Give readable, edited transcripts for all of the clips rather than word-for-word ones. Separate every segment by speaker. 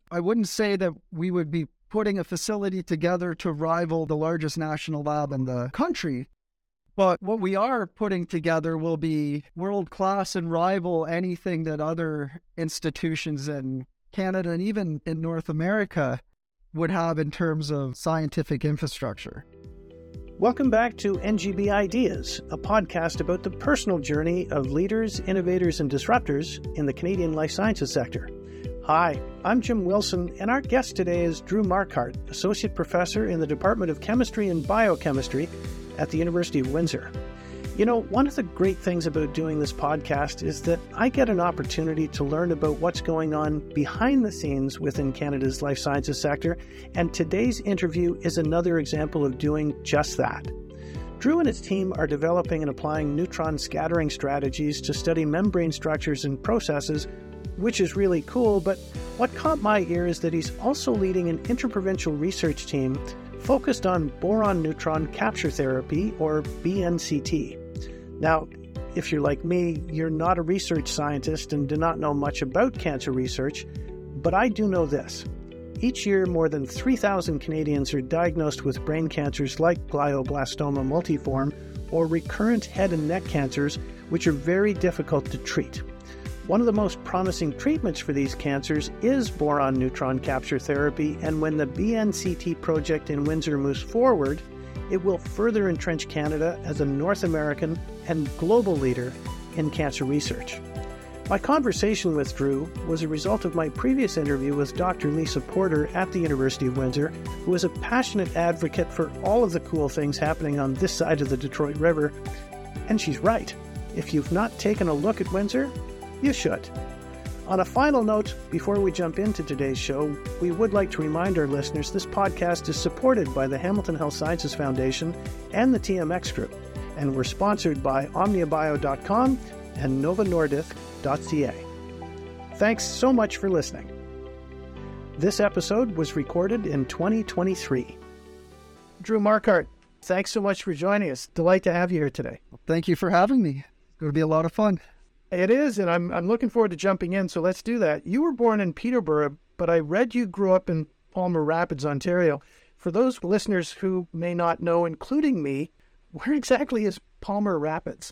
Speaker 1: I wouldn't say that we would be putting a facility together to rival the largest national lab in the country. But what we are putting together will be world-class and rival anything that other institutions in Canada and even in North America would have in terms of scientific infrastructure.
Speaker 2: Welcome back to NGB Ideas, a podcast about the personal journey of leaders, innovators, and disruptors in the Canadian life sciences sector. Hi, I'm Jim Wilson, and our guest today is Drew Marquardt, Associate Professor in the Department of Chemistry and Biochemistry at the University of Windsor. You know, one of the great things about doing this podcast is that I get an opportunity to learn about what's going on behind the scenes within Canada's life sciences sector, and today's interview is another example of doing just that. Drew and his team are developing and applying neutron scattering strategies to study membrane structures and processes, which is really cool, but what caught my ear is that he's also leading an interprovincial research team focused on boron neutron capture therapy, or BNCT. Now, if you're like me, you're not a research scientist and do not know much about cancer research, but I do know this. Each year, more than 3,000 Canadians are diagnosed with brain cancers like glioblastoma multiforme or recurrent head and neck cancers, which are very difficult to treat. One of the most promising treatments for these cancers is boron neutron capture therapy, and when the BNCT project in Windsor moves forward, it will further entrench Canada as a North American and global leader in cancer research. My conversation with Drew was a result of my previous interview with Dr. Lisa Porter at the University of Windsor, who is a passionate advocate for all of the cool things happening on this side of the Detroit River. And she's right. If you've not taken a look at Windsor, you should. On a final note, before we jump into today's show, we would like to remind our listeners this podcast is supported by the Hamilton Health Sciences Foundation and the TMX Group, and we're sponsored by OmniaBio.com and NovaNordisk.ca. Thanks so much for listening. This episode was recorded in 2023. Drew Marquardt, thanks so much for joining us. Delight to have you here today.
Speaker 1: Thank you for having me. It's going to be a lot of fun.
Speaker 2: It is, and I'm looking forward to jumping in, so let's do that. You were born in Peterborough, but I read you grew up in Palmer Rapids, Ontario. For those listeners who may not know, including me, where exactly is Palmer Rapids?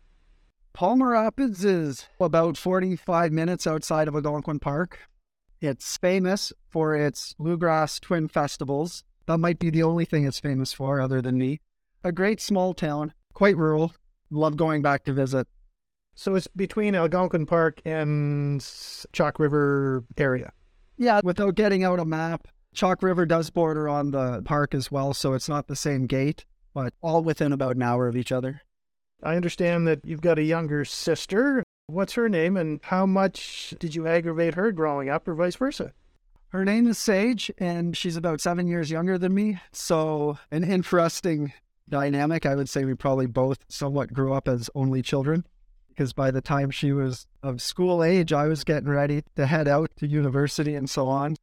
Speaker 1: Palmer Rapids is about 45 minutes outside of Algonquin Park. It's famous for its bluegrass twin festivals. That might be the only thing it's famous for other than me. A great small town, quite rural. Love going back to visit.
Speaker 2: So it's between Algonquin Park and Chalk River area?
Speaker 1: Yeah, without getting out a map, Chalk River does border on the park as well, so it's not the same gate, but all within about an hour of each other.
Speaker 2: I understand that you've got a younger sister. What's her name, and how much did you aggravate her growing up, or vice versa?
Speaker 1: Her name is Sage, and she's about 7 years younger than me, so an interesting dynamic. I would say we probably both somewhat grew up as only children, because by the time she was of school age, I was getting ready to head out to university and so on.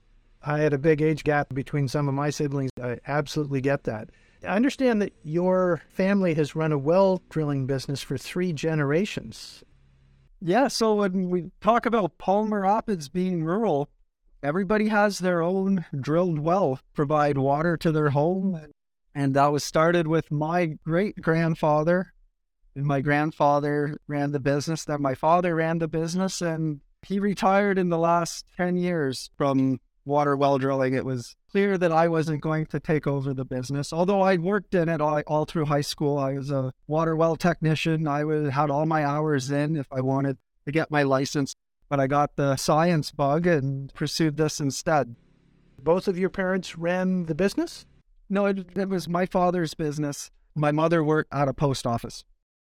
Speaker 2: I had a big age gap between some of my siblings. I absolutely get that. I understand that your family has run a well drilling business for 3 generations.
Speaker 1: Yeah, so when we talk about Palmer Rapids being rural, everybody has their own drilled well, provide water to their home. And that was started with my great-grandfather. And my grandfather ran the business, then my father ran the business, and he retired in the last 10 years from water well drilling. It was clear that I wasn't going to take over the business. Although I'd worked in it all through high school. I was a water well technician. Had all my hours in if I wanted to get my license. But I got the science bug and pursued this instead.
Speaker 2: Both of your parents ran the business?
Speaker 1: No, it was my father's business. My mother worked at a post office.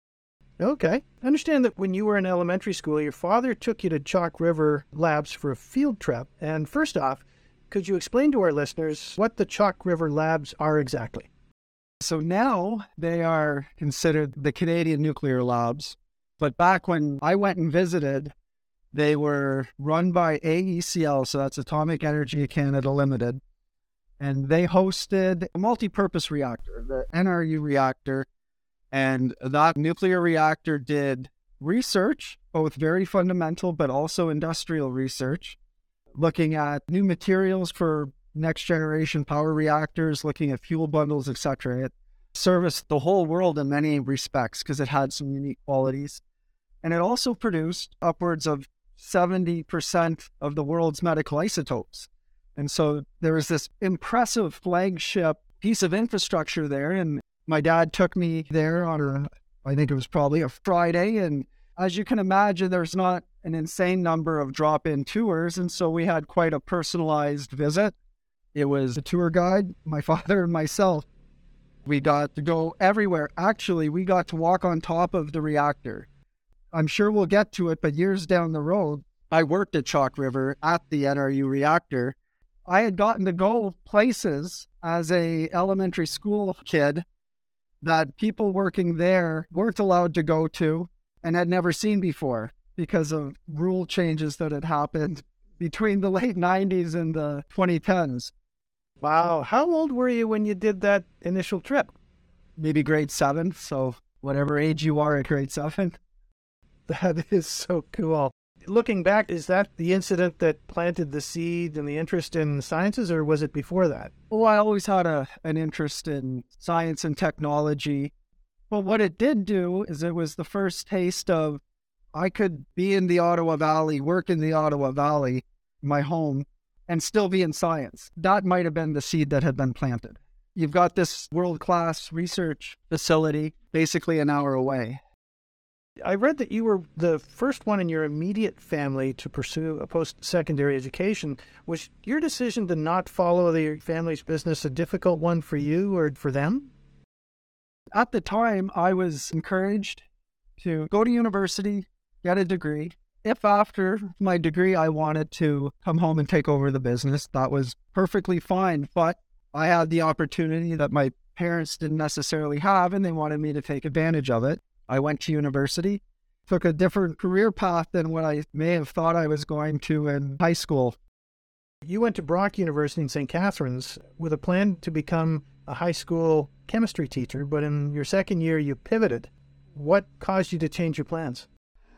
Speaker 2: Okay. I understand that when you were in elementary school, your father took you to Chalk River Labs for a field trip. And first off, could you explain to our listeners what the Chalk River Labs are exactly?
Speaker 1: So now they are considered the Canadian Nuclear Labs. But back when I went and visited, they were run by AECL, so that's Atomic Energy Canada Limited. And they hosted a multi-purpose reactor, the NRU reactor. And that nuclear reactor did research, both very fundamental, but also industrial research. looking at new materials for next generation power reactors, looking at fuel bundles, etc. It serviced the whole world in many respects because it had some unique qualities. And it also produced upwards of 70% of the world's medical isotopes. And so there was this impressive flagship piece of infrastructure there. And my dad took me there on I think it was probably a Friday. And as you can imagine, there's not an insane number of drop-in tours. And so we had quite a personalized visit. It was a tour guide, my father and myself. We got to go everywhere. Actually, we got to walk on top of the reactor. I'm sure we'll get to it, but years down the road, I worked at Chalk River at the NRU reactor. I had gotten to go places as a elementary school kid that people working there weren't allowed to go to and had never seen before because of rule changes that had happened between the late 90s and the 2010s.
Speaker 2: Wow. How old were you when you did that initial trip?
Speaker 1: Maybe grade 7, so whatever age you are at grade 7.
Speaker 2: That is so cool. Looking back, is that the incident that planted the seed and the interest in sciences, or was it before that?
Speaker 1: Well, I always had an interest in science and technology. But what it did do is it was the first taste of I could be in the Ottawa Valley, work in the Ottawa Valley, my home, and still be in science. That might have been the seed that had been planted. You've got this world-class research facility basically an hour away.
Speaker 2: I read that you were the first one in your immediate family to pursue a post-secondary education. Was your decision to not follow your family's business a difficult one for you or for them?
Speaker 1: At the time, I was encouraged to go to university, get a degree. If after my degree I wanted to come home and take over the business, that was perfectly fine. But I had the opportunity that my parents didn't necessarily have, and they wanted me to take advantage of it. I went to university, took a different career path than what I may have thought I was going to in high school.
Speaker 2: You went to Brock University in St. Catharines with a plan to become a high school chemistry teacher, but in your second year you pivoted. What caused you to change your plans?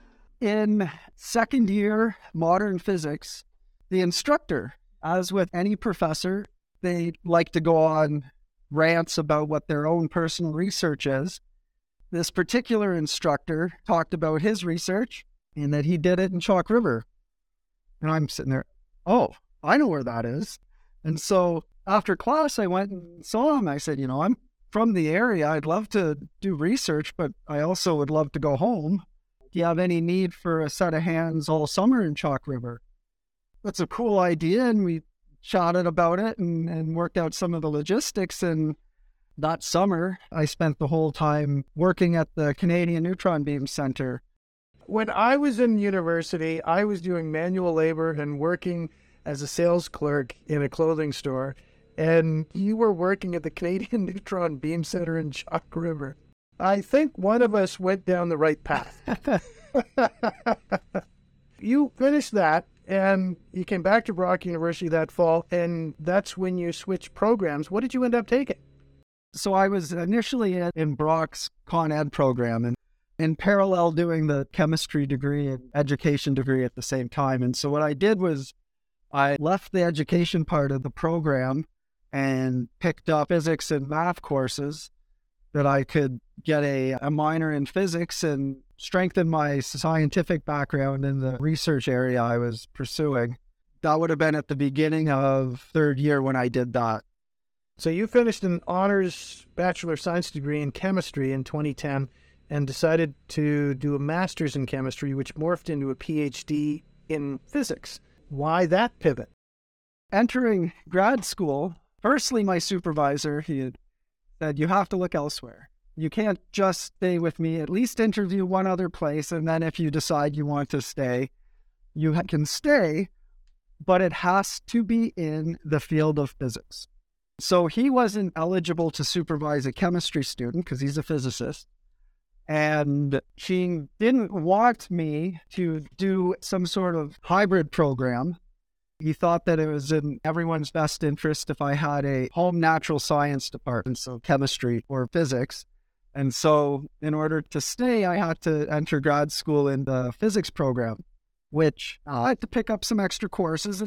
Speaker 1: In second year modern physics, the instructor, as with any professor, they like to go on rants about what their own personal research is. This particular instructor talked about his research and that he did it in Chalk River. And I'm sitting there, oh, I know where that is. And so after class, I went and saw him. I said, I'm from the area. I'd love to do research, but I also would love to go home. Do you have any need for a set of hands all summer in Chalk River? That's a cool idea. And we chatted about it and worked out some of the logistics. And that summer, I spent the whole time working at the Canadian Neutron Beam Center.
Speaker 2: When I was in university, I was doing manual labor and working as a sales clerk in a clothing store. And you were working at the Canadian Neutron Beam Center in Chalk River. I think one of us went down the right path. You finished that, and you came back to Brock University that fall, and that's when you switched programs. What did you end up taking?
Speaker 1: So I was initially in Brock's Con Ed program and in parallel doing the chemistry degree and education degree at the same time. And so what I did was I left the education part of the program and picked up physics and math courses that I could get a minor in physics and strengthen my scientific background in the research area I was pursuing. That would have been at the beginning of third year when I did that.
Speaker 2: So you finished an honors Bachelor of Science degree in chemistry in 2010 and decided to do a master's in chemistry, which morphed into a PhD in physics. Why that pivot?
Speaker 1: Entering grad school, firstly, my supervisor, he had said, you have to look elsewhere. You can't just stay with me, at least interview one other place, and then if you decide you want to stay, you can stay, but it has to be in the field of physics. So he wasn't eligible to supervise a chemistry student because he's a physicist. And he didn't want me to do some sort of hybrid program. He thought that it was in everyone's best interest if I had a home natural science department, so chemistry or physics. And so in order to stay, I had to enter grad school in the physics program, which I had to pick up some extra courses, and it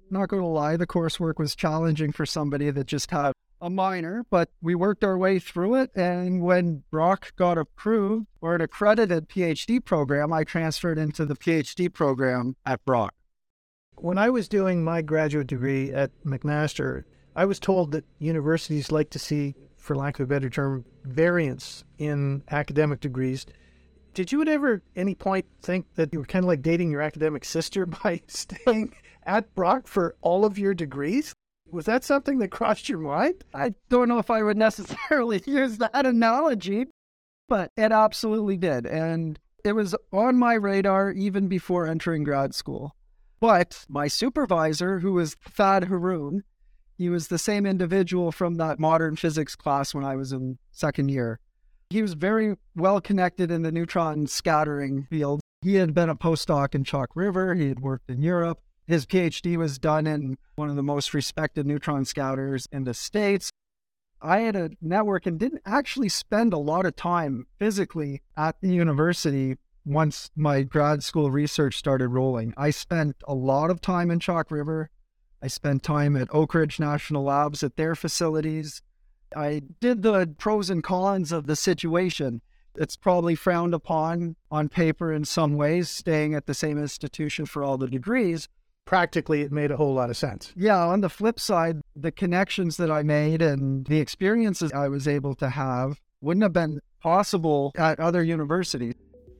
Speaker 1: Not going to lie, the coursework was challenging for somebody that just had a minor, but we worked our way through it. And when Brock got approved or an accredited PhD program, I transferred into the PhD program at Brock.
Speaker 2: When I was doing my graduate degree at McMaster, I was told that universities like to see, for lack of a better term, variance in academic degrees. Did you at ever, any point, think that you were kind of like dating your academic sister by staying at Brock for all of your degrees? Was that something that crossed your mind?
Speaker 1: I don't know if I would necessarily use that analogy, but it absolutely did. And it was on my radar even before entering grad school. But my supervisor, who was Thad Haroon, he was the same individual from that modern physics class when I was in second year. He was very well connected in the neutron scattering field. He had been a postdoc in Chalk River. He had worked in Europe. His PhD was done in one of the most respected neutron scouters in the States. I had a network and didn't actually spend a lot of time physically at the university once my grad school research started rolling. I spent a lot of time in Chalk River. I spent time at Oak Ridge National Labs at their facilities. I did the pros and cons of the situation. It's probably frowned upon on paper in some ways, staying at the same institution for all the degrees.
Speaker 2: Practically, it made a whole lot of sense.
Speaker 1: Yeah, on the flip side, the connections that I made and the experiences I was able to have wouldn't have been possible at other universities.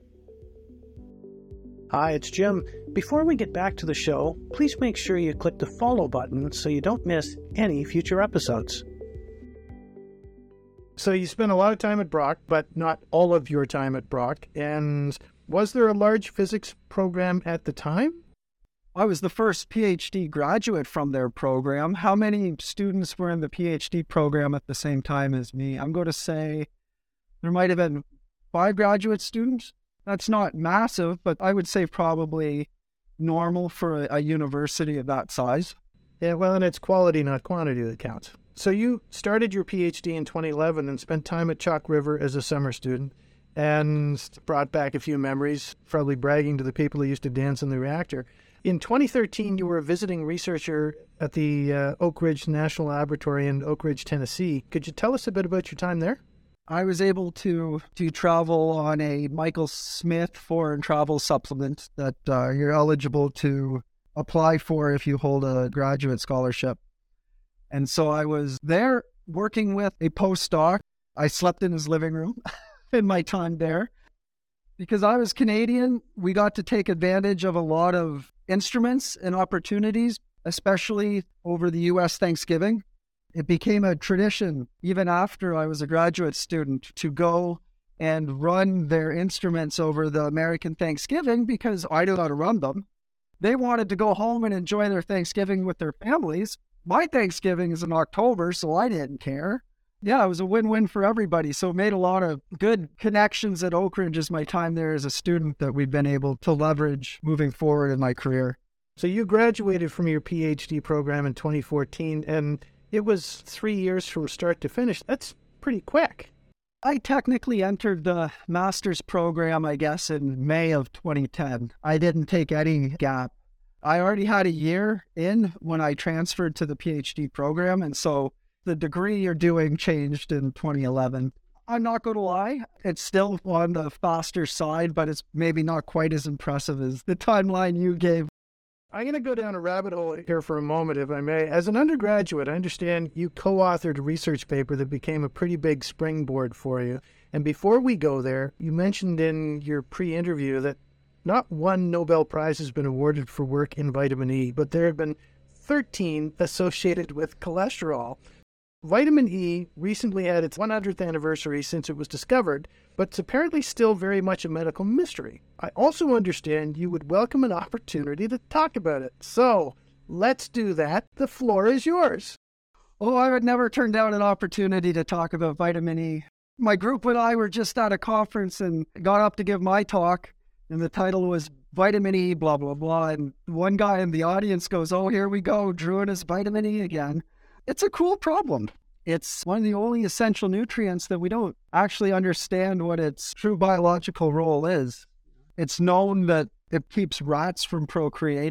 Speaker 2: Hi, it's Jim. Before we get back to the show, please make sure you click the follow button so you don't miss any future episodes. So you spent a lot of time at Brock, but not all of your time at Brock. And was there a large physics program at the time?
Speaker 1: I was the first PhD graduate from their program. How many students were in the PhD program at the same time as me? I'm going to say there might have been 5 graduate students. That's not massive, but I would say probably normal for a university of that size.
Speaker 2: Yeah, well, and it's quality, not quantity that counts. So you started your PhD in 2011 and spent time at Chalk River as a summer student and brought back a few memories, probably bragging to the people who used to dance in the reactor. In 2013, you were a visiting researcher at the Oak Ridge National Laboratory in Oak Ridge, Tennessee. Could you tell us a bit about your time there?
Speaker 1: I was able to travel on a Michael Smith foreign travel supplement that you're eligible to apply for if you hold a graduate scholarship. And so I was there working with a postdoc. I slept in his living room in my time there. Because I was Canadian, we got to take advantage of a lot of instruments and opportunities, especially over the U.S. Thanksgiving. It became a tradition, even after I was a graduate student, to go and run their instruments over the American Thanksgiving because I knew how to run them. They wanted to go home and enjoy their Thanksgiving with their families. My Thanksgiving is in October, so I didn't care. Yeah, it was a win-win for everybody. So it made a lot of good connections at Oak Ridge as my time there as a student that we've been able to leverage moving forward in my career.
Speaker 2: So you graduated from your PhD program in 2014, and it was 3 years from start to finish. That's pretty quick.
Speaker 1: I technically entered the master's program, I guess, in May of 2010. I didn't take any gap. I already had a year in when I transferred to the PhD program, and so the degree you're doing changed in 2011. I'm not going to lie, it's still on the faster side, but it's maybe not quite as impressive as the timeline you gave.
Speaker 2: I'm going to go down a rabbit hole here for a moment, if I may. As an undergraduate, I understand you co-authored a research paper that became a pretty big springboard for you. And before we go there, you mentioned in your pre-interview that not one Nobel Prize has been awarded for work in vitamin E, but there have been 13 associated with cholesterol. Vitamin E recently had its 100th anniversary since it was discovered, but it's apparently still very much a medical mystery. I also understand you would welcome an opportunity to talk about it. So, let's do that. The floor is yours.
Speaker 1: Oh, I would never turn down an opportunity to talk about vitamin E. My group and I were just at a conference and got up to give my talk, and the title was Vitamin E, blah, blah, blah. And one guy in the audience goes, oh, here we go, Drew and his vitamin E again. It's a cool problem. It's one of the only essential nutrients that we don't actually understand what its true biological role is. It's known that it keeps rats from procreating.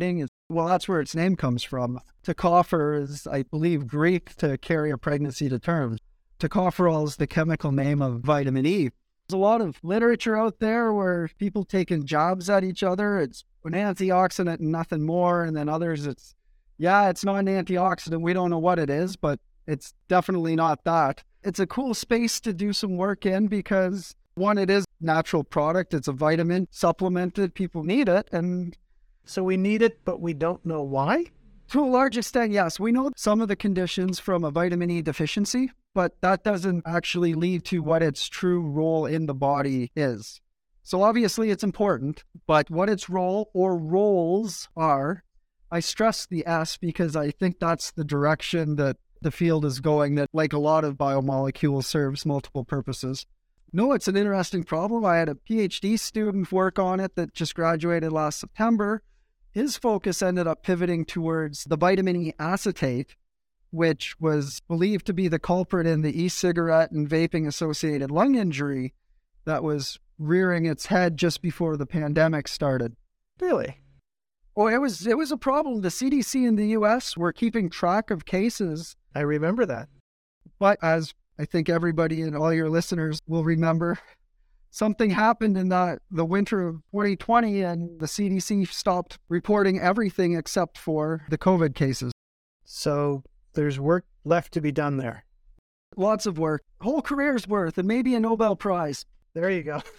Speaker 1: Well, that's where its name comes from. Tocopher is, I believe, Greek to carry a pregnancy to term. Tocopherol is the chemical name of vitamin E. There's a lot of literature out there where people taking jabs at each other. It's an antioxidant and nothing more. And then others, it's not an antioxidant. We don't know what it is, but it's definitely not that. It's a cool space to do some work in because, one, it is a natural product. It's a vitamin, supplemented. People need it. And
Speaker 2: so we need it, but we don't know why?
Speaker 1: To a large extent, yes. We know some of the conditions from a vitamin E deficiency, but that doesn't actually lead to what its true role in the body is. So obviously it's important, but what its role or roles are, I stress the S because I think that's the direction that the field is going, that like a lot of biomolecules serves multiple purposes. No, it's an interesting problem. I had a PhD student work on it that just graduated last September. His focus ended up pivoting towards the vitamin E acetate, which was believed to be the culprit in the e-cigarette and vaping-associated lung injury that was rearing its head just before the pandemic started.
Speaker 2: Really?
Speaker 1: Oh, it was a problem. The CDC in the U.S. were keeping track of cases.
Speaker 2: I remember that.
Speaker 1: But as I think everybody and all your listeners will remember, something happened in the winter of 2020 and the CDC stopped reporting everything except for the COVID cases.
Speaker 2: So there's work left to be done there.
Speaker 1: Lots of work. Whole career's worth and maybe a Nobel Prize.
Speaker 2: There you go.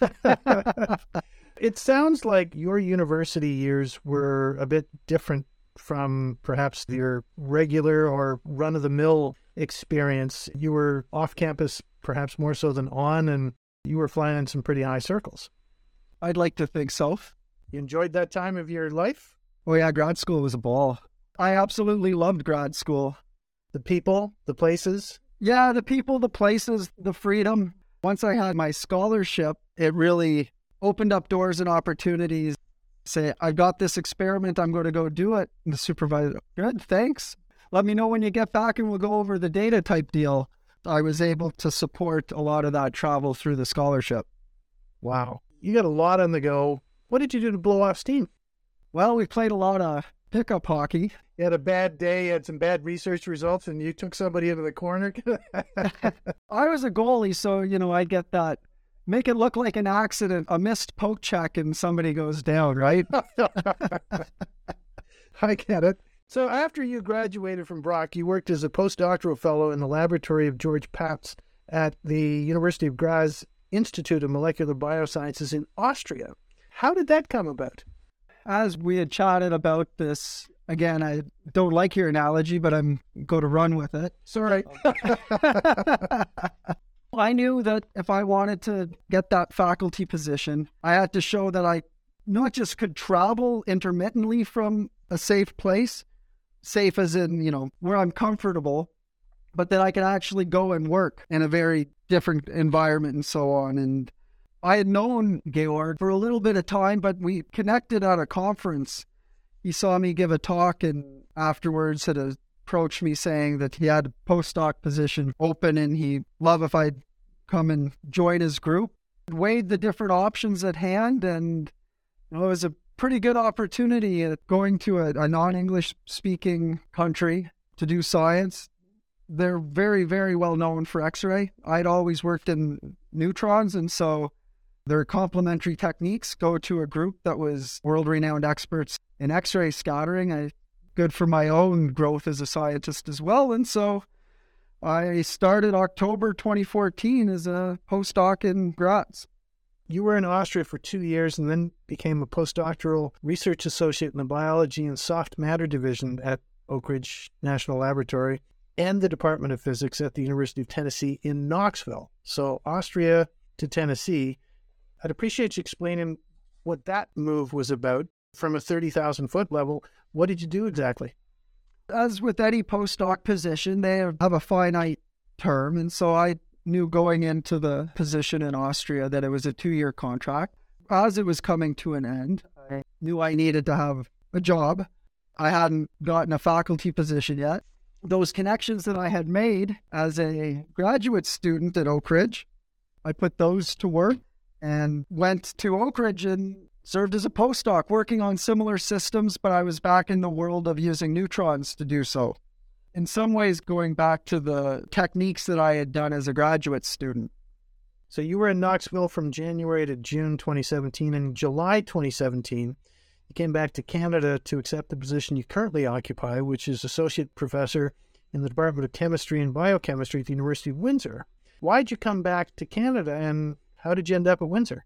Speaker 2: It sounds like your university years were a bit different from perhaps your regular or run-of-the-mill experience. You were off campus perhaps more so than on, and you were flying in some pretty high circles.
Speaker 1: I'd like to think so.
Speaker 2: You enjoyed that time of your life?
Speaker 1: Oh yeah, grad school was a ball. I absolutely loved grad school.
Speaker 2: The people, the places?
Speaker 1: Yeah, the people, the places, the freedom. Once I had my scholarship, it really opened up doors and opportunities. Say, I've got this experiment, I'm going to go do it. And the supervisor, good, thanks. Let me know when you get back and we'll go over the data type deal. I was able to support a lot of that travel through the scholarship.
Speaker 2: Wow. You got a lot on the go. What did you do to blow off steam?
Speaker 1: Well, we played a lot of pickup hockey.
Speaker 2: You had a bad day, you had some bad research results, and you took somebody into the corner?
Speaker 1: I was a goalie, so, I get that. Make it look like an accident, a missed poke check, and somebody goes down, right?
Speaker 2: I get it. So after you graduated from Brock, you worked as a postdoctoral fellow in the laboratory of George Pabst at the University of Graz Institute of Molecular Biosciences in Austria. How did that come about?
Speaker 1: As we had chatted about this, again, I don't like your analogy, but I'm going to run with it.
Speaker 2: Sorry.
Speaker 1: I knew that if I wanted to get that faculty position, I had to show that I not just could travel intermittently from a safe place, safe as in, where I'm comfortable, but that I could actually go and work in a very different environment and so on. And I had known Georg for a little bit of time, but we connected at a conference. He saw me give a talk and afterwards had approached me saying that he had a postdoc position open and he'd love if I'd come and join his group. Weighed the different options at hand, and it was a pretty good opportunity going to a non-English speaking country to do science. They're very, very well known for X-ray. I'd always worked in neutrons, and so their complementary techniques go to a group that was world-renowned experts in X-ray scattering. Good for my own growth as a scientist as well. And so I started October 2014 as a postdoc in Graz.
Speaker 2: You were in Austria for 2 years and then became a postdoctoral research associate in the biology and soft matter division at Oak Ridge National Laboratory and the Department of Physics at the University of Tennessee in Knoxville. So Austria to Tennessee. I'd appreciate you explaining what that move was about. From a 30,000-foot level, what did you do exactly?
Speaker 1: As with any postdoc position, they have a finite term. And so I knew going into the position in Austria that it was a 2-year contract. As it was coming to an end, I knew I needed to have a job. I hadn't gotten a faculty position yet. Those connections that I had made as a graduate student at Oak Ridge, I put those to work and went to Oak Ridge and served as a postdoc working on similar systems, but I was back in the world of using neutrons to do so. In some ways, going back to the techniques that I had done as a graduate student.
Speaker 2: So you were in Knoxville from January to June 2017. In July 2017, you came back to Canada to accept the position you currently occupy, which is Associate Professor in the Department of Chemistry and Biochemistry at the University of Windsor. Why'd you come back to Canada, and how did you end up at Windsor?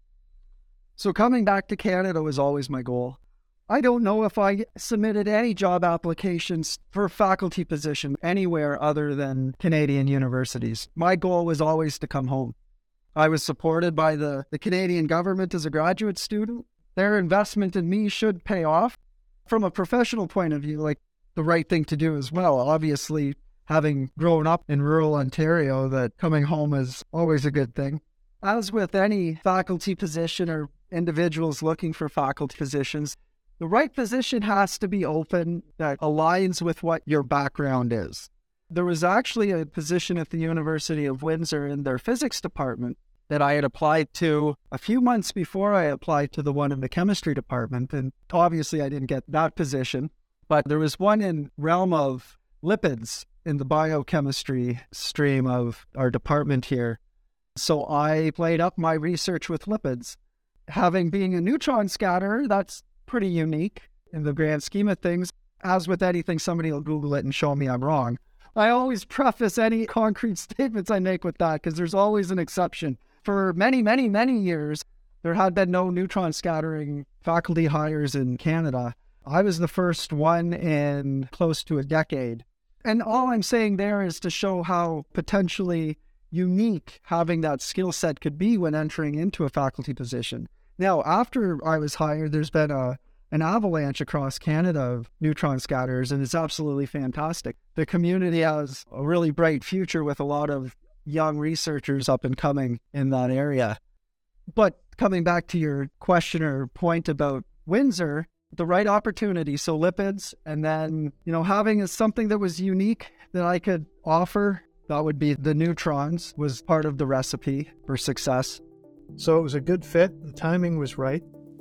Speaker 1: So coming back to Canada was always my goal. I don't know if I submitted any job applications for faculty position anywhere other than Canadian universities. My goal was always to come home. I was supported by the Canadian government as a graduate student. Their investment in me should pay off. From a professional point of view, like the right thing to do as well. Obviously, having grown up in rural Ontario, that coming home is always a good thing. As with any faculty position or individuals looking for faculty positions, the right position has to be open that aligns with what your background is. There was actually a position at the University of Windsor in their physics department that I had applied to a few months before I applied to the one in the chemistry department. And obviously I didn't get that position, but there was one in realm of lipids in the biochemistry stream of our department here. So I played up my research with lipids. Being a neutron scatterer, that's pretty unique in the grand scheme of things. As with anything, somebody will Google it and show me I'm wrong. I always preface any concrete statements I make with that because there's always an exception. For many, many, many years, there had been no neutron scattering faculty hires in Canada. I was the first one in close to a decade. And all I'm saying there is to show how potentially unique having that skill set could be when entering into a faculty position. Now, after I was hired, there's been an avalanche across Canada of neutron scatterers, and it's absolutely fantastic. The community has a really bright future with a lot of young researchers up and coming in that area. But coming back to your question or point about Windsor, the right opportunity, so lipids, and then, having something that was unique that I could offer, that would be the neutrons, was part of the recipe for success.
Speaker 2: So it was a good fit. The timing was right.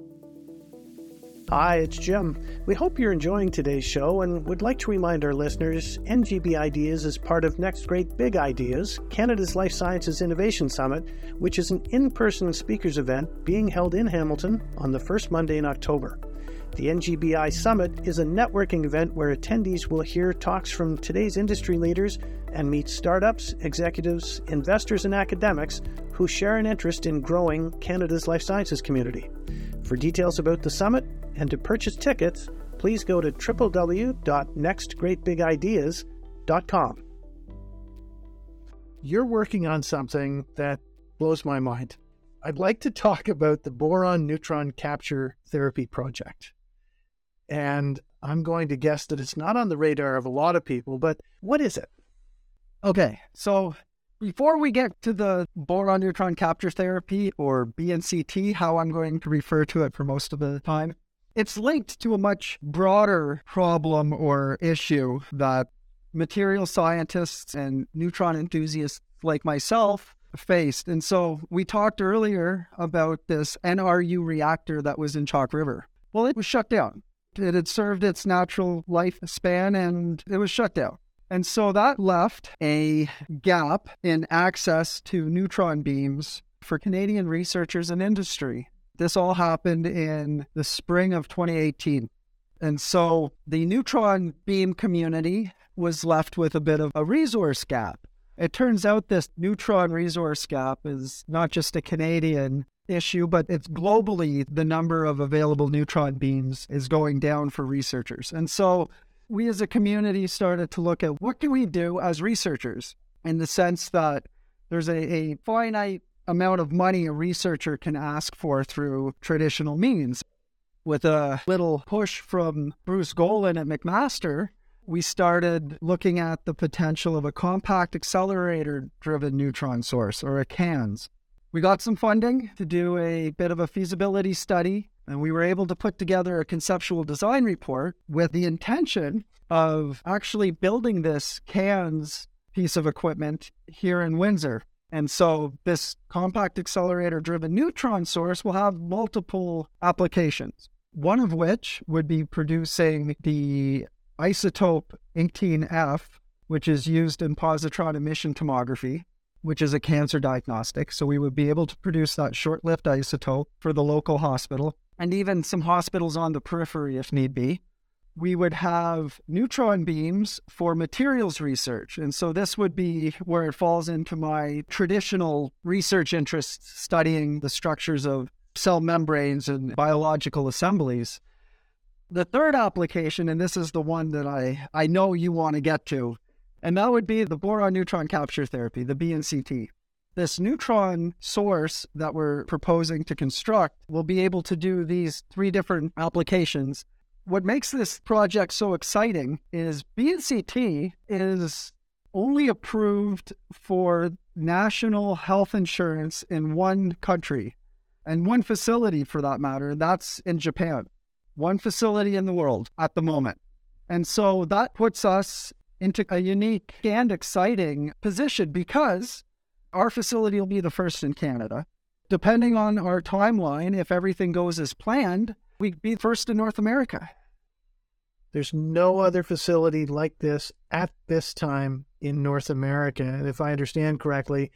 Speaker 2: Hi, it's Jim. We hope you're enjoying today's show and would like to remind our listeners NGB Ideas is part of Next Great Big Ideas, Canada's Life Sciences Innovation Summit, which is an in-person speakers event being held in Hamilton on the first Monday in October. The NGBI Summit is a networking event where attendees will hear talks from today's industry leaders and meet startups, executives, investors, and academics who share an interest in growing Canada's life sciences community. For details about the summit and to purchase tickets, please go to www.nextgreatbigideas.com. You're working on something that blows my mind. I'd like to talk about the boron neutron capture therapy project. And I'm going to guess that it's not on the radar of a lot of people, but what is it?
Speaker 1: Okay, so before we get to the boron neutron capture therapy, or BNCT, how I'm going to refer to it for most of the time, it's linked to a much broader problem or issue that material scientists and neutron enthusiasts like myself faced. And so we talked earlier about this NRU reactor that was in Chalk River. Well, it was shut down. It had served its natural lifespan and it was shut down. And so that left a gap in access to neutron beams for Canadian researchers and industry. This all happened in the spring of 2018. And so the neutron beam community was left with a bit of a resource gap. It turns out this neutron resource gap is not just a Canadian issue, but it's globally the number of available neutron beams is going down for researchers. And so we as a community started to look at what can we do as researchers, in the sense that there's a finite amount of money a researcher can ask for through traditional means. With a little push from Bruce Golan at McMaster, we started looking at the potential of a compact accelerator-driven neutron source, or a CANS. We got some funding to do a bit of a feasibility study, and we were able to put together a conceptual design report with the intention of actually building this CANS piece of equipment here in Windsor. And so this compact accelerator-driven neutron source will have multiple applications, one of which would be producing the isotope 18F, which is used in positron emission tomography, which is a cancer diagnostic. So we would be able to produce that short-lived isotope for the local hospital and even some hospitals on the periphery if need be. We would have neutron beams for materials research. And so this would be where it falls into my traditional research interests, studying the structures of cell membranes and biological assemblies. The third application, and this is the one that I know you want to get to, and that would be the boron neutron capture therapy, the BNCT. This neutron source that we're proposing to construct will be able to do these 3 different applications. What makes this project so exciting is BNCT is only approved for national health insurance in one country and one facility for that matter, and that's in Japan. One facility in the world at the moment. And so that puts us into a unique and exciting position because our facility will be the first in Canada. Depending on our timeline, if everything goes as planned, we'd be first in North America.
Speaker 2: There's no other facility like this at this time in North America. And if I understand correctly,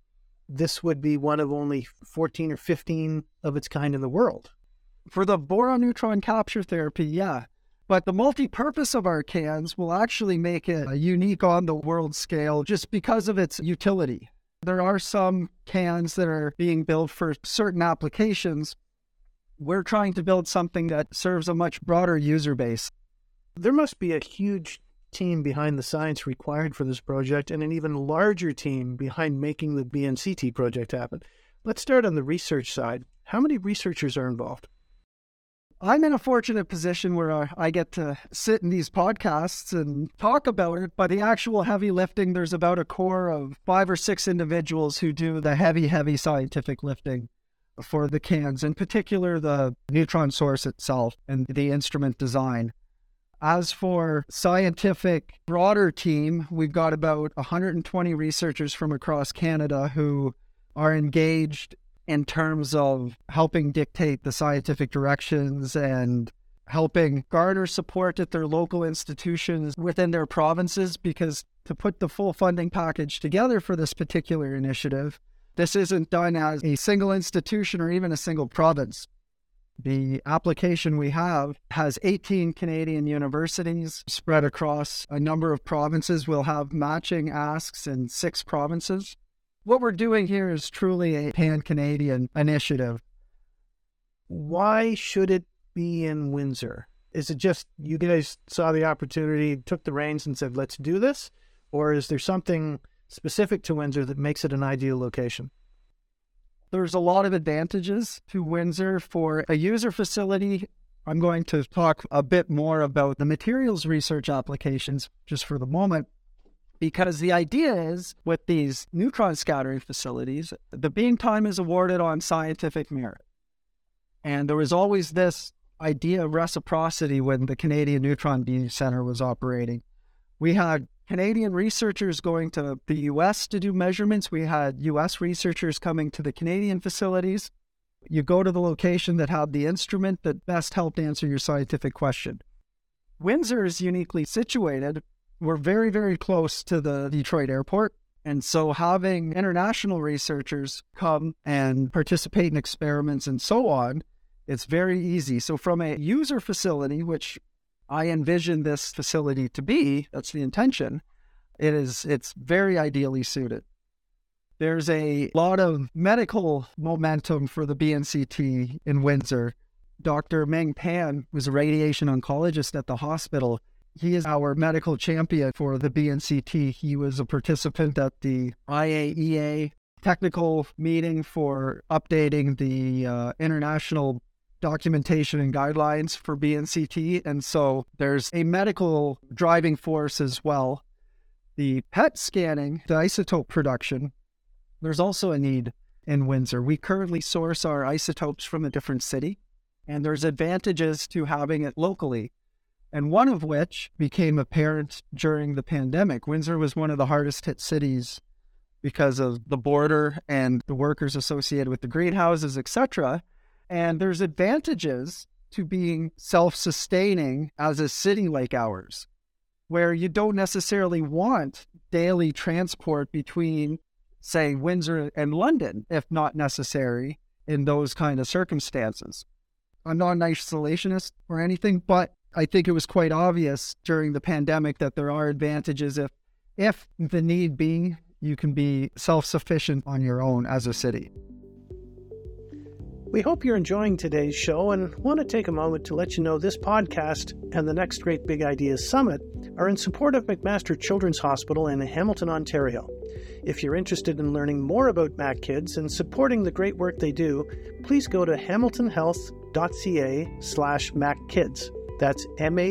Speaker 2: this would be one of only 14 or 15 of its kind in the world.
Speaker 1: For the boron neutron capture therapy, yeah. But the multi-purpose of our cans will actually make it unique on the world scale just because of its utility. There are some cans that are being built for certain applications. We're trying to build something that serves a much broader user base.
Speaker 2: There must be a huge team behind the science required for this project and an even larger team behind making the BNCT project happen. Let's start on the research side. How many researchers are involved?
Speaker 1: I'm in a fortunate position where I get to sit in these podcasts and talk about it, but the actual heavy lifting, there's about a core of 5 or 6 individuals who do the heavy scientific lifting for the cans, in particular the neutron source itself and the instrument design. As for scientific broader team, we've got about 120 researchers from across Canada who are engaged in terms of helping dictate the scientific directions and helping garner support at their local institutions within their provinces, because to put the full funding package together for this particular initiative, this isn't done as a single institution or even a single province. The application we have has 18 Canadian universities spread across a number of provinces. We'll have matching asks in 6 provinces. What we're doing here is truly a pan-Canadian initiative.
Speaker 2: Why should it be in Windsor? Is it just you guys saw the opportunity, took the reins and said, let's do this? Or is there something specific to Windsor that makes it an ideal location?
Speaker 1: There's a lot of advantages to Windsor for a user facility. I'm going to talk a bit more about the materials research applications just for the moment, because the idea is with these neutron scattering facilities, the beam time is awarded on scientific merit. And there was always this idea of reciprocity when the Canadian Neutron Beam Center was operating. We had Canadian researchers going to the U.S. to do measurements. We had U.S. researchers coming to the Canadian facilities. You go to the location that had the instrument that best helped answer your scientific question. Windsor is uniquely situated. We're very, very close to the Detroit airport. And so having international researchers come and participate in experiments and so on, it's very easy. So from a user facility, which I envision this facility to be, that's the intention, it's very ideally suited. There's a lot of medical momentum for the BNCT in Windsor. Dr. Meng Pan was a radiation oncologist at the hospital. He is our medical champion for the BNCT. He was a participant at the IAEA technical meeting for updating the international documentation and guidelines for BNCT. And so there's a medical driving force as well. The PET scanning, the isotope production, there's also a need in Windsor. We currently source our isotopes from a different city, and there's advantages to having it locally. And one of which became apparent during the pandemic. Windsor was one of the hardest hit cities because of the border and the workers associated with the greenhouses, etc. And there's advantages to being self-sustaining as a city like ours, where you don't necessarily want daily transport between, say, Windsor and London, if not necessary in those kind of circumstances. I'm not an isolationist or anything, but I think it was quite obvious during the pandemic that there are advantages if the need be, you can be self-sufficient on your own as a city.
Speaker 2: We hope you're enjoying today's show and want to take a moment to let you know this podcast and the next Great Big Ideas Summit are in support of McMaster Children's Hospital in Hamilton, Ontario. If you're interested in learning more about MacKids and supporting the great work they do, please go to hamiltonhealth.ca/MacKids. That's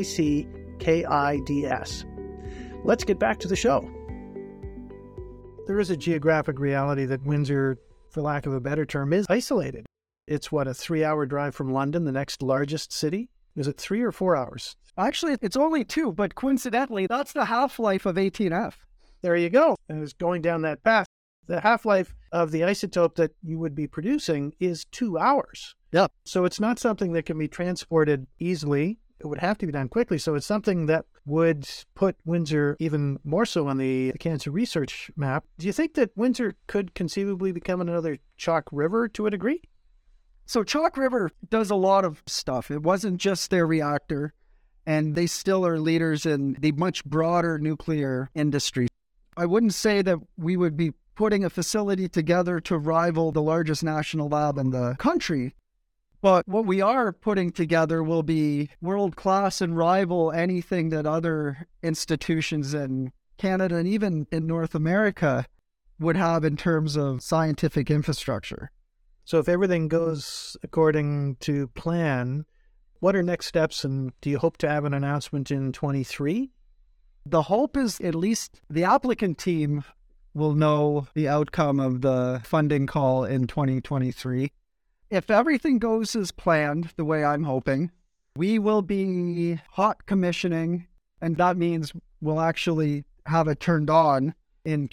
Speaker 2: MACKIDS. Let's get back to the show. There is a geographic reality that Windsor, for lack of a better term, is isolated. It's, a 3-hour drive from London, the next largest city? Is it 3 or 4 hours?
Speaker 1: Actually, it's only 2, but coincidentally, that's the half-life of 18F.
Speaker 2: There you go. And it's going down that path. The half-life of the isotope that you would be producing is 2 hours.
Speaker 1: Yep.
Speaker 2: So it's not something that can be transported easily. It would have to be done quickly. So it's something that would put Windsor even more so on the cancer research map. Do you think that Windsor could conceivably become another Chalk River to a degree?
Speaker 1: So Chalk River does a lot of stuff. It wasn't just their reactor, and they still are leaders in the much broader nuclear industry. I wouldn't say that we would be putting a facility together to rival the largest national lab in the country, but what we are putting together will be world-class and rival anything that other institutions in Canada and even in North America would have in terms of scientific infrastructure.
Speaker 2: So if everything goes according to plan, what are next steps, and do you hope to have an announcement in 23?
Speaker 1: The hope is at least the applicant team will know the outcome of the funding call in 2023. If everything goes as planned, the way I'm hoping, we will be hot commissioning, and that means we'll actually have it turned on in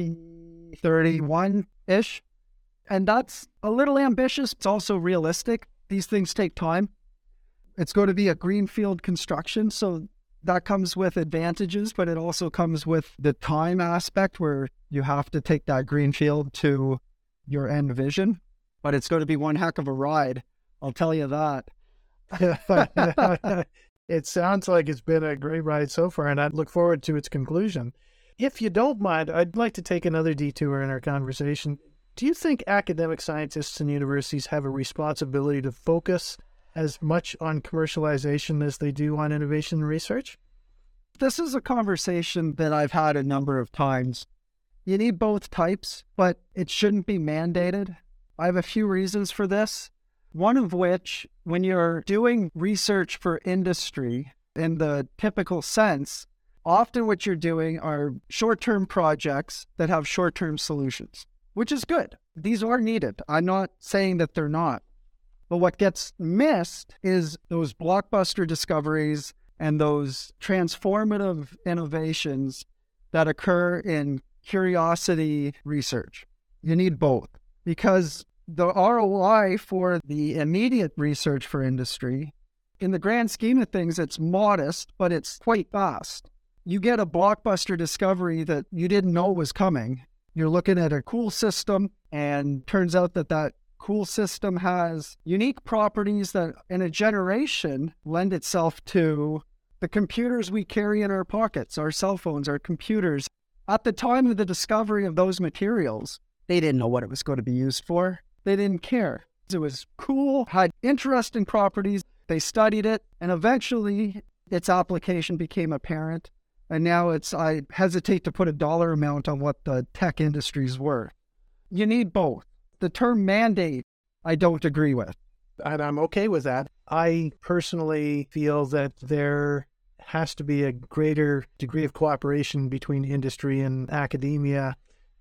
Speaker 1: 2031-ish. And that's a little ambitious. It's also realistic. These things take time. It's going to be a greenfield construction, so that comes with advantages, but it also comes with the time aspect where you have to take that greenfield to your end vision. But it's going to be one heck of a ride, I'll tell you that.
Speaker 2: It sounds like it's been a great ride so far, and I look forward to its conclusion. If you don't mind, I'd like to take another detour in our conversation. Do you think academic scientists and universities have a responsibility to focus as much on commercialization as they do on innovation and research?
Speaker 1: This is a conversation that I've had a number of times. You need both types, but it shouldn't be mandated. I have a few reasons for this. One of which, when you're doing research for industry in the typical sense, often what you're doing are short-term projects that have short-term solutions, which is good. These are needed. I'm not saying that they're not. But what gets missed is those blockbuster discoveries and those transformative innovations that occur in curiosity research. You need both, because the ROI for the immediate research for industry, in the grand scheme of things, it's modest, but it's quite fast. You get a blockbuster discovery that you didn't know was coming. You're looking at a cool system, and turns out that that cool system has unique properties that in a generation lend itself to the computers we carry in our pockets, our cell phones, our computers. At the time of the discovery of those materials, they didn't know what it was going to be used for. They didn't care. It was cool, had interesting properties. They studied it, and eventually its application became apparent. And now I hesitate to put a dollar amount on what the tech industries were. You need both. The term mandate, I don't agree with.
Speaker 2: And I'm okay with that. I personally feel that there has to be a greater degree of cooperation between industry and academia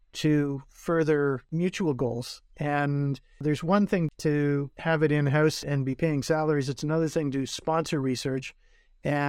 Speaker 2: to further mutual goals. And there's one thing to have it in-house and be paying salaries. It's another thing to sponsor research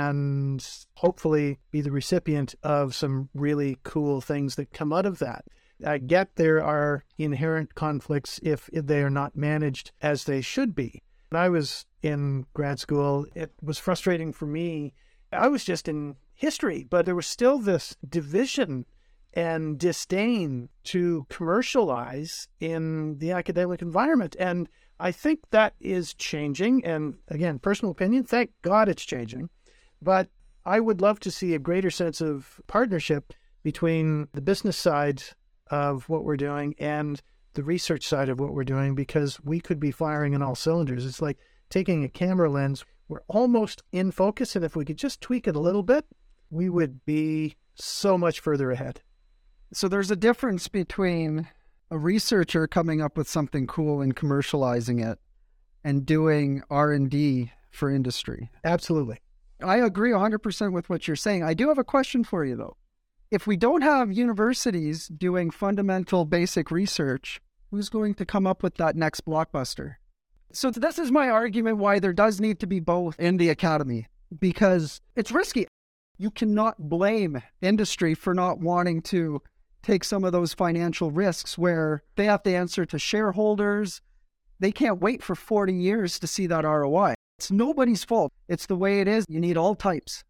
Speaker 2: and hopefully be the recipient of some really cool things that come out of that. I get there are inherent conflicts if they are not managed as they should be. When I was in grad school, it was frustrating for me. I was just in history, but there was still this division and disdain to commercialize in the academic environment. And I think that is changing. And again, personal opinion, thank God it's changing. But I would love to see a greater sense of partnership between the business side of what we're doing and the research side of what we're doing, because we could be firing on all cylinders. It's like taking a camera lens. We're almost in focus, and if we could just tweak it a little bit, we would be so much further ahead.
Speaker 1: So there's a difference between a researcher coming up with something cool and commercializing it and doing R&D for industry.
Speaker 2: Absolutely.
Speaker 1: I agree 100% with what you're saying. I do have a question for you, though. If we don't have universities doing fundamental basic research, who's going to come up with that next blockbuster? So this is my argument why there does need to be both in the academy, because it's risky. You cannot blame industry for not wanting to take some of those financial risks where they have to answer to shareholders. They can't wait for 40 years to see that ROI. It's nobody's fault. It's the way it is. You need all types.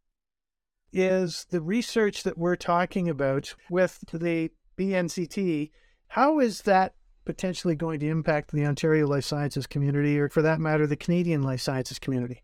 Speaker 2: Is the research that we're talking about with the BNCT, how is that potentially going to impact the Ontario Life Sciences community, or for that matter, the Canadian Life Sciences community?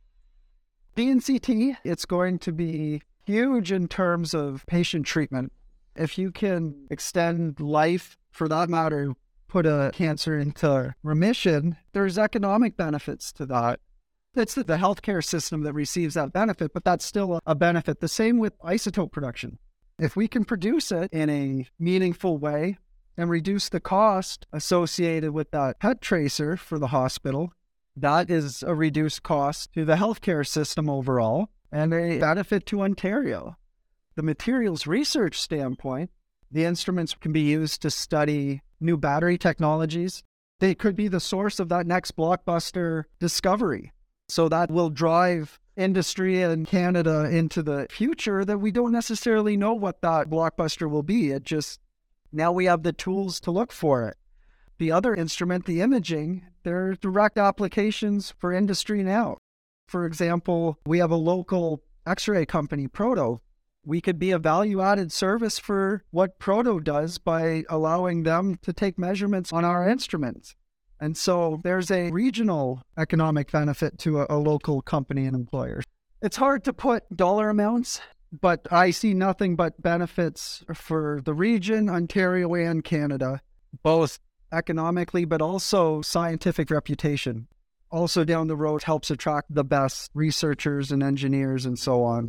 Speaker 1: BNCT, it's going to be huge in terms of patient treatment. If you can extend life, for that matter, put a cancer into remission, there's economic benefits to that. It's the healthcare system that receives that benefit, but that's still a benefit. The same with isotope production. If we can produce it in a meaningful way and reduce the cost associated with that PET tracer for the hospital, that is a reduced cost to the healthcare system overall and a benefit to Ontario. The materials research standpoint, the instruments can be used to study new battery technologies. They could be the source of that next blockbuster discovery. So that will drive industry in Canada into the future that we don't necessarily know what that blockbuster will be. It just, now we have the tools to look for it. The other instrument, the imaging, there are direct applications for industry now. For example, we have a local X-ray company, Proto. We could be a value-added service for what Proto does by allowing them to take measurements on our instruments. And so there's a regional economic benefit to a local company and employer. It's hard to put dollar amounts, but I see nothing but benefits for the region, Ontario and Canada, both economically, but also scientific reputation. Also down the road helps attract the best researchers and engineers and so on.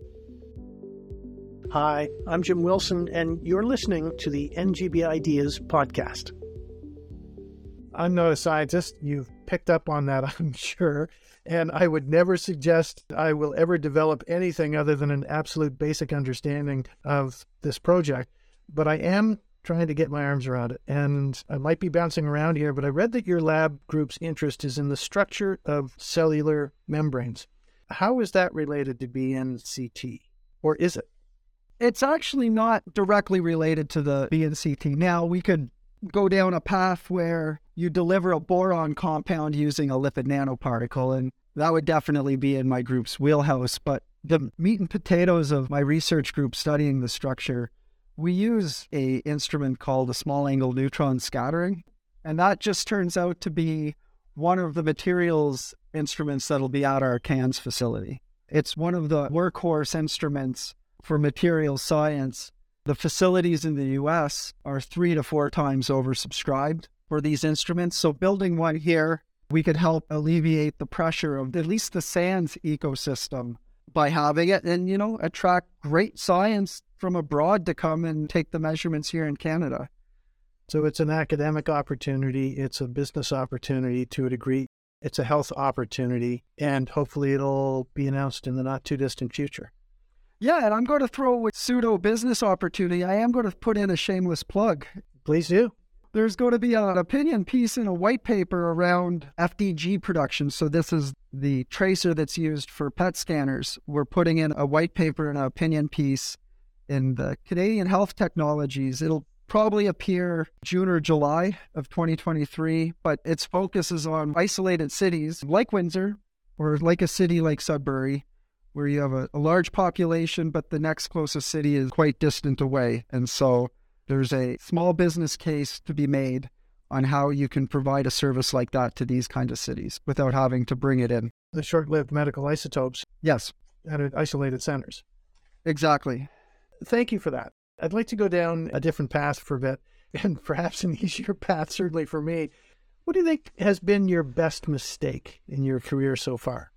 Speaker 2: Hi, I'm Jim Wilson, and you're listening to the NGB Ideas podcast. I'm not a scientist. You've picked up on that, I'm sure. And I would never suggest I will ever develop anything other than an absolute basic understanding of this project. But I am trying to get my arms around it. And I might be bouncing around here, but I read that your lab group's interest is in the structure of cellular membranes. How is that related to BNCT? Or is it?
Speaker 1: It's actually not directly related to the BNCT. Now, we could go down a path where you deliver a boron compound using a lipid nanoparticle, and that would definitely be in my group's wheelhouse. But the meat and potatoes of my research group studying the structure, we use an instrument called a small angle neutron scattering, and that just turns out to be one of the materials instruments that'll be at our Cairns facility. It's one of the workhorse instruments for materials science. The facilities in the US are 3 to 4 times oversubscribed for these instruments. So building one here, we could help alleviate the pressure of at least the SANS ecosystem by having it and, attract great science from abroad to come and take the measurements here in Canada.
Speaker 2: So it's an academic opportunity. It's a business opportunity to a degree. It's a health opportunity, and hopefully it'll be announced in the not too distant future.
Speaker 1: Yeah, and I'm going to throw a pseudo business opportunity. I am going to put in a shameless plug.
Speaker 2: Please do.
Speaker 1: There's going to be an opinion piece in a white paper around FDG production. So this is the tracer that's used for PET scanners. We're putting in a white paper and an opinion piece in the Canadian Health Technologies. It'll probably appear June or July of 2023, but its focus is on isolated cities like Windsor or like a city like Sudbury, where you have a large population, but the next closest city is quite distant away. And so there's a small business case to be made on how you can provide a service like that to these kind of cities without having to bring it in.
Speaker 2: The short-lived medical isotopes.
Speaker 1: Yes.
Speaker 2: At isolated centers.
Speaker 1: Exactly.
Speaker 2: Thank you for that. I'd like to go down a different path for a bit, and perhaps an easier path, certainly for me. What do you think has been your best mistake in your career so far?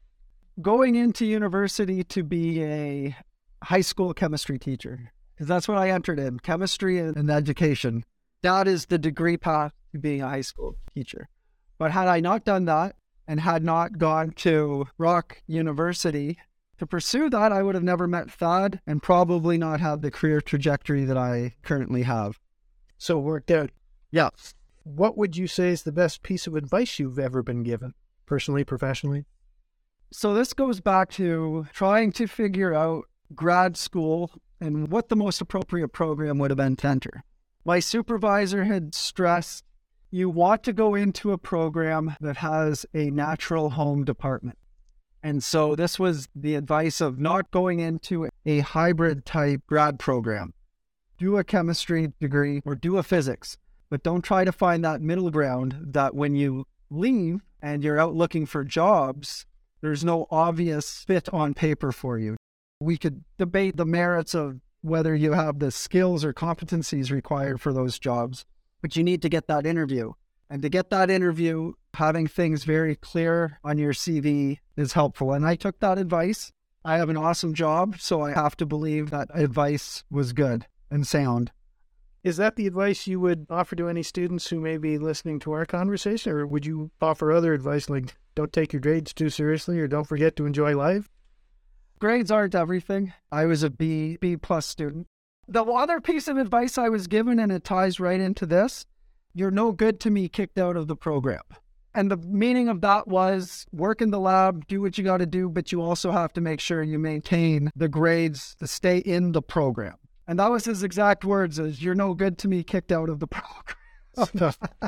Speaker 1: Going into university to be a high school chemistry teacher, because that's what I entered in, chemistry and education. That is the degree path to being a high school teacher. But had I not done that and had not gone to Rock University to pursue that, I would have never met Thad and probably not have the career trajectory that I currently have.
Speaker 2: So it worked out.
Speaker 1: Yeah.
Speaker 2: What would you say is the best piece of advice you've ever been given, personally, professionally?
Speaker 1: So this goes back to trying to figure out grad school and what the most appropriate program would have been to enter. My supervisor had stressed, you want to go into a program that has a natural home department. And so this was the advice of not going into a hybrid type grad program. Do a chemistry degree or do a physics, but don't try to find that middle ground that when you leave and you're out looking for jobs, there's no obvious fit on paper for you. We could debate the merits of whether you have the skills or competencies required for those jobs, but you need to get that interview. And to get that interview, having things very clear on your CV is helpful. And I took that advice. I have an awesome job, so I have to believe that advice was good and sound.
Speaker 2: Is that the advice you would offer to any students who may be listening to our conversation? Or would you offer other advice like don't take your grades too seriously or don't forget to enjoy life?
Speaker 1: Grades aren't everything. I was a B plus student. The other piece of advice I was given, and it ties right into this, you're no good to me, kicked out of the program. And the meaning of that was work in the lab, do what you got to do, but you also have to make sure you maintain the grades to stay in the program. And that was his exact words, is you're no good to me, kicked out of the program.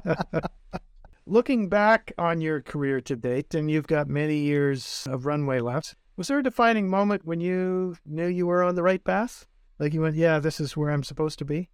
Speaker 2: Looking back on your career to date, and you've got many years of runway left, was there a defining moment when you knew you were on the right path? Like you went, yeah, this is where I'm supposed to be?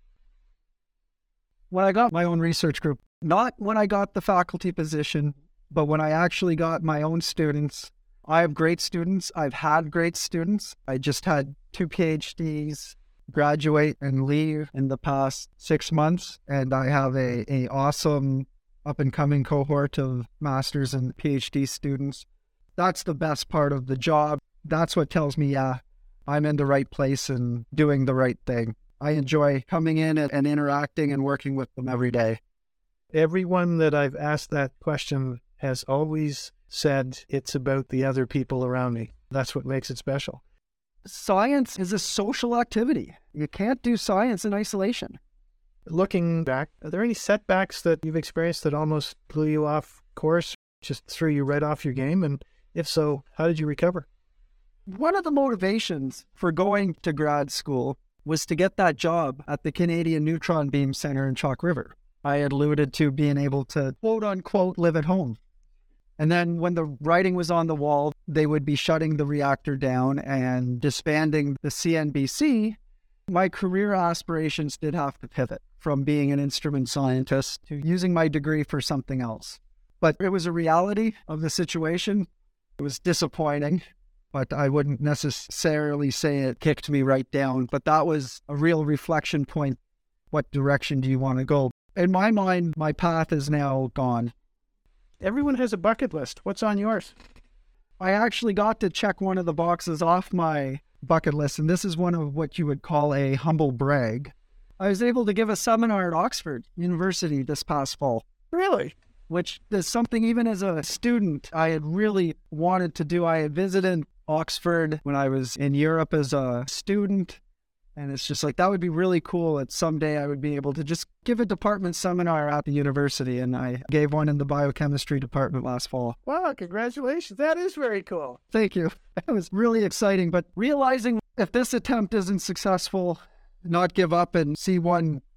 Speaker 1: When I got my own research group, not when I got the faculty position, but when I actually got my own students. I have great students. I've had great students. I just had 2 PhDs graduate and leave in the past 6 months. And I have a awesome up-and-coming cohort of master's and PhD students. That's the best part of the job. That's what tells me, yeah, I'm in the right place and doing the right thing. I enjoy coming in and interacting and working with them every day.
Speaker 2: Everyone that I've asked that question has always said it's about the other people around me. That's what makes it special.
Speaker 1: Science is a social activity. You can't do science in isolation.
Speaker 2: Looking back, are there any setbacks that you've experienced that almost blew you off course, just threw you right off your game? And if so, how did you recover?
Speaker 1: One of the motivations for going to grad school was to get that job at the Canadian Neutron Beam Center in Chalk River. I had alluded to being able to, quote unquote, live at home. And then when the writing was on the wall, they would be shutting the reactor down and disbanding the CNBC. My career aspirations did have to pivot from being an instrument scientist to using my degree for something else. But it was a reality of the situation. It was disappointing, but I wouldn't necessarily say it kicked me right down. But that was a real reflection point. What direction do you want to go? In my mind, my path is now gone.
Speaker 2: Everyone has a bucket list. What's on yours?
Speaker 1: I actually got to check one of the boxes off my bucket list, and this is one of what you would call a humble brag. I was able to give a seminar at Oxford University this past fall.
Speaker 2: Really?
Speaker 1: Which is something even as a student I had really wanted to do. I had visited Oxford when I was in Europe as a student, and it's just like, that would be really cool that someday I would be able to just give a department seminar at the university, and I gave one in the biochemistry department last fall.
Speaker 2: Wow, congratulations. That is very cool.
Speaker 1: Thank you. It was really exciting, but realizing if this attempt isn't successful, not give up and see one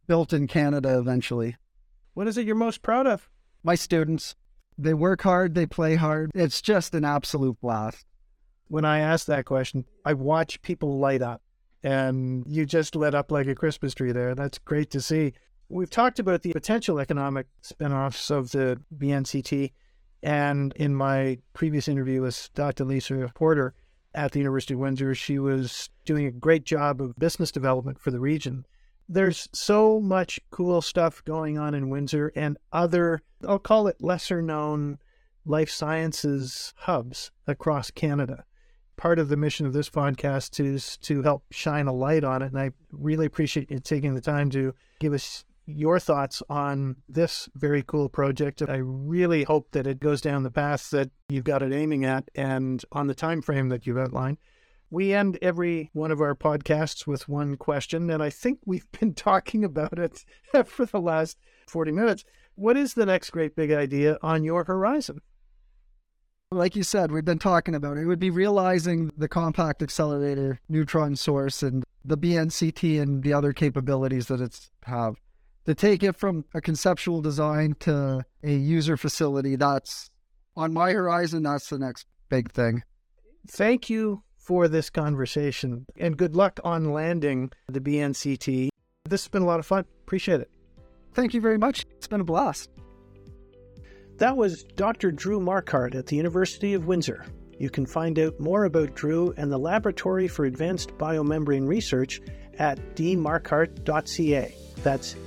Speaker 1: built in Canada eventually.
Speaker 2: What is it you're most proud of?
Speaker 1: My students, they work hard, they play hard. It's just an absolute blast.
Speaker 2: When I ask that question, I watch people light up, and you just lit up like a Christmas tree there. That's great to see. We've talked about the potential economic spin-offs of the BNCT, and in my previous interview with Dr. Lisa Porter at the University of Windsor, she was doing a great job of business development for the region. There's so much cool stuff going on in Windsor and other, I'll call it lesser-known life sciences hubs across Canada. Part of the mission of this podcast is to help shine a light on it, and I really appreciate you taking the time to give us your thoughts on this very cool project. I really hope that it goes down the path that you've got it aiming at and on the time frame that you've outlined. We end every one of our podcasts with one question, and I think we've been talking about it for the last 40 minutes. What is the next great big idea on your horizon?
Speaker 1: Like you said, we've been talking about it. It would be realizing the compact accelerator neutron source and the BNCT and the other capabilities that it's have. To take it from a conceptual design to a user facility, that's on my horizon. That's the next big thing.
Speaker 2: Thank you for this conversation, and good luck on landing the BNCT. This has been a lot of fun. Appreciate it.
Speaker 1: Thank you very much. It's been a blast.
Speaker 2: That was Dr. Drew Marquardt at the University of Windsor. You can find out more about Drew and the Laboratory for Advanced Biomembrane Research at dmarquardt.ca. That's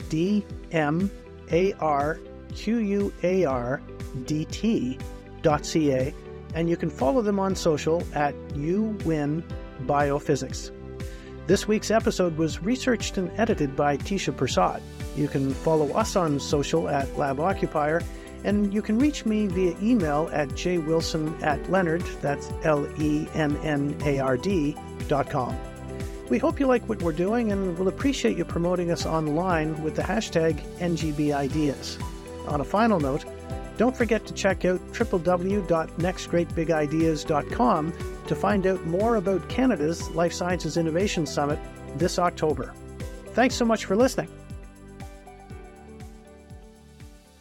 Speaker 2: dmarquardt.ca. And you can follow them on social at uwinbiophysics. This week's episode was researched and edited by Tisha Prasad. You can follow us on social at LabOccupier, and you can reach me via email at jwilson@Leonard, that's LENNARD.com. We hope you like what we're doing, and we'll appreciate you promoting us online with the hashtag NGBideas. On a final note, don't forget to check out www.nextgreatbigideas.com to find out more about Canada's Life Sciences Innovation Summit this October. Thanks so much for listening.